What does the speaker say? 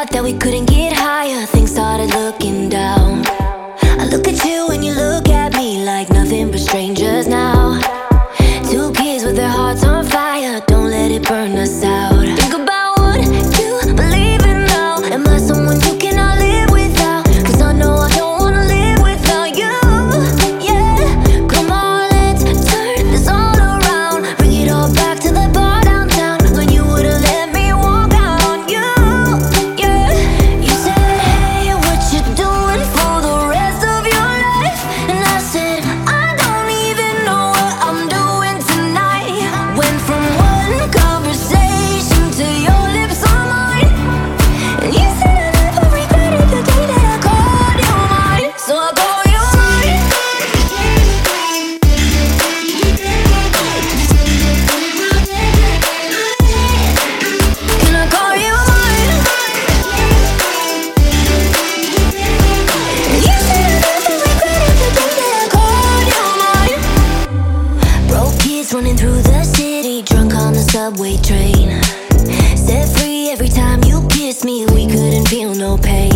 thought that we couldn't get higher, things started looking down. I look at you and you look at me like nothing but strangers now. Two kids with their hearts on fire, don't let it burn us out. Think about what you believe in now. Am I someone you cannot live without? 'Cause I know I don't wanna live without you. Yeah, come on, let's turn this all around. Bring it all back to the bar downtown when you would've let me walk out on you. Yeah, you said, hey, what you doing for the rest of your life? And I said, I don't even know what I'm doing tonight. Went from one conversation to your lips on mine, and you said I never regretted the day that I called you mine. So I call you mine. Can I call you mine? And you said I never regretted the day that I called you mine. Broke kids running through the city, drunk on the subway train. Set free every time you kissed me, we couldn't feel no pain.